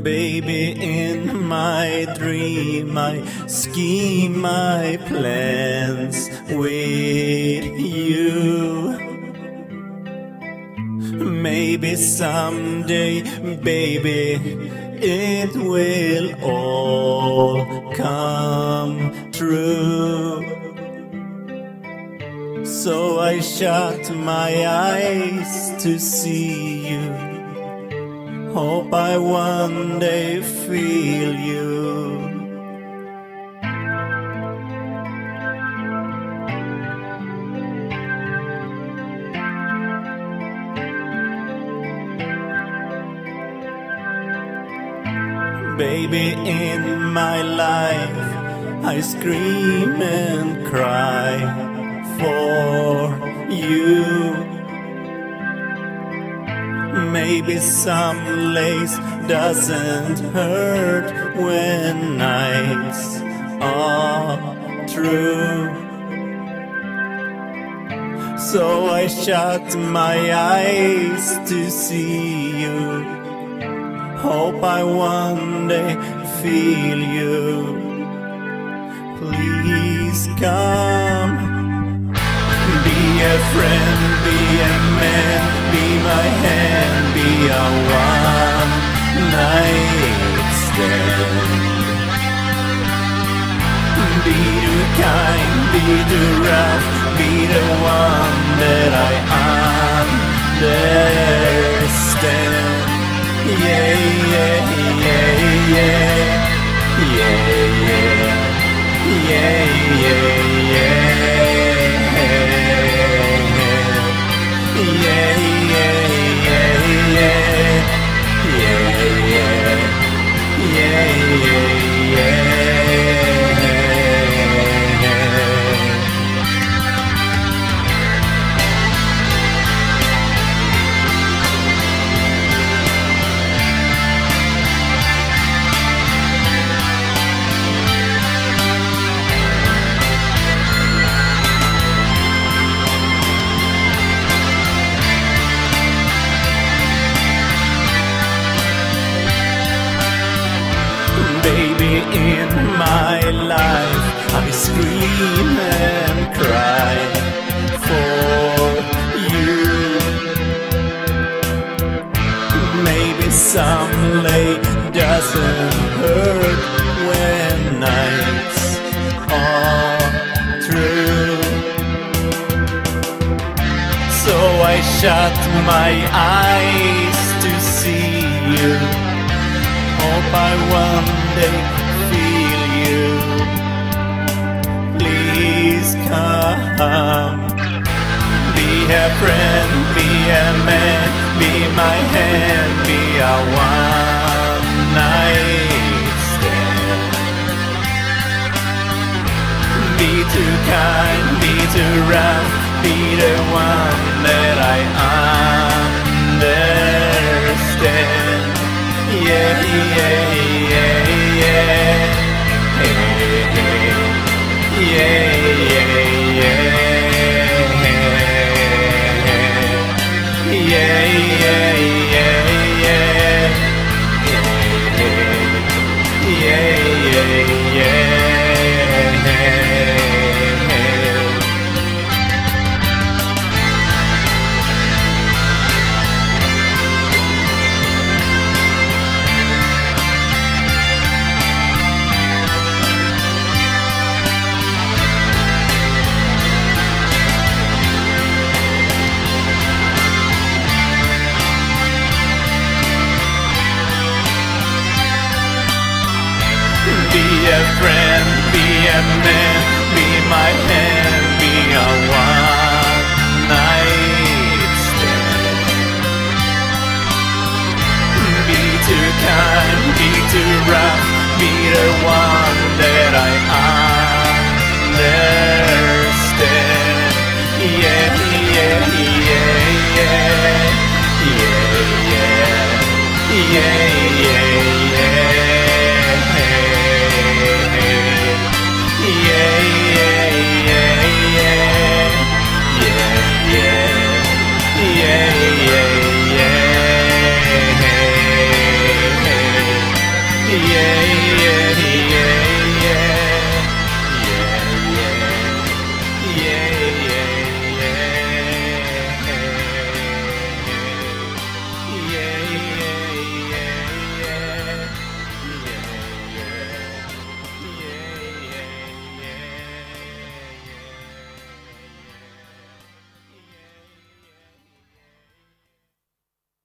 Baby, in my dream I scheme my plans with you. Maybe someday, baby, it will all come true. So I shut my eyes to see you. Hope I one day feel you. Baby, in my life I scream and cry for you. Maybe some lace doesn't hurt when nights are true. So I shut my eyes to see you. Hope I one day feel you. Please come. Be a friend, be a man, be my hand, be a one night stand. Be too kind, be too rough, be the one that I understand. Yeah, yeah, yeah, yeah, yeah, yeah, yeah, yeah, yeah. Baby, in my life I scream and cry for you. Maybe some lay doesn't hurt when nights are through. So I shut my eyes to see you. Hope I one day feel you. Please come. Be a friend, be a man, be my hand, be a one night stand. Be too kind, be too rough, be the one that I understand. Yeah, yeah, yeah, yeah, hey, hey, yeah, yeah, yeah, yeah, yeah, yeah, yeah, yeah. yeah, yeah,